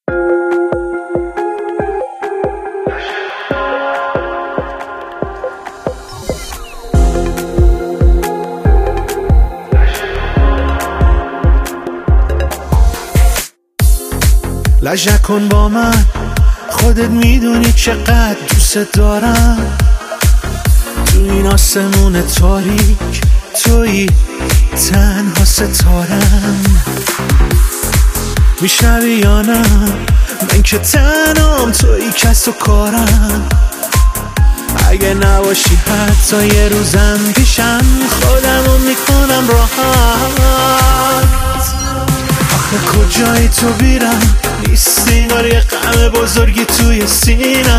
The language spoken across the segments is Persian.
لج نکن با من، خودت میدونی چقدر دوست دارم. تو این آسمون تاریک تویی تنها ستارم. میشنوی یا نه؟ من که تنهام، تویی کس و کارم. اگه نباشی حتی یه روزم پیشم، خودمو میکنم راحت. آخه کجایی تو بیرم؟ نیستی انگار یه غم بزرگی توی سینم.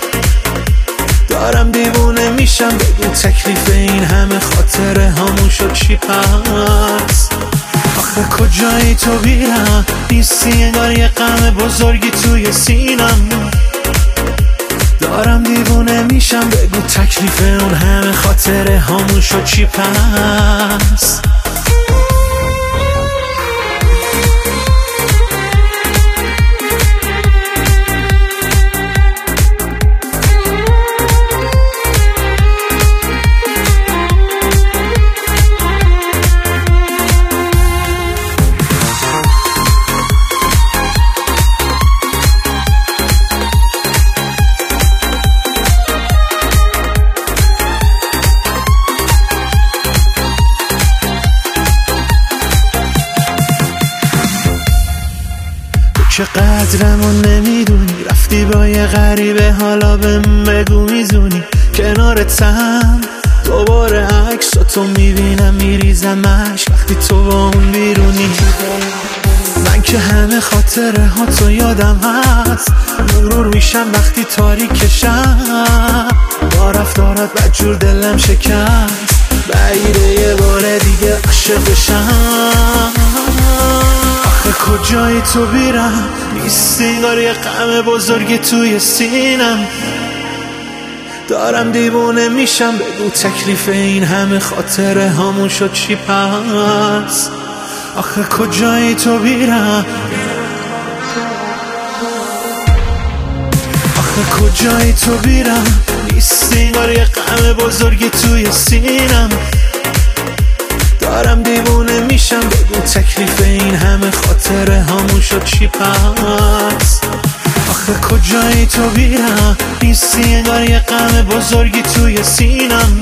دارم دیوونه میشم، بگو تکلیف این همه خاطره هامون شد چی پس؟ آخه کجایی تو بیرم؟ نیستی انگار یه غم بزرگی توی سینم. دارم دیوونه میشم، بگو تکلیف اون همه خاطره هامون شد چی پس؟ چه قدرمو نمیدونی، رفتی با یه غریبه، حالا بهم بگو میزونی کنارتم. دوباره عکساتو میبینم میریزم اشک وقتی تو با اون بیرونی. من که همه خاطره ها تو یادم هست، مرور میشم وقتی تاریکشم. با رفتارات بدجور دلم شکست، بعیده یه بار دیگه عاشق بشم. آخه کجایی تو بیرم؟ نیستی انگار یه غم بزرگی توی سینم. دارم دیوونه میشم، بگو تکلیف این همه خاطره هامون شد چی پس؟ آخه کجایی تو بیرم؟ آخه کجایی تو بیرم؟ نیستی انگار یه غم بزرگی توی سینم. دارم دیوونه میشم، بگو تکلیف این همه خاطره هامون شد چی پس؟ آخه کجایی تو بیرم؟ نیستی انگار یه غم بزرگی توی سینم.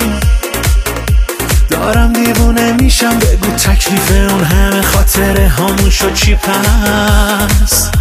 دارم دیوونه میشم، بگو تکلیف اون همه خاطره هامون شد چی پس؟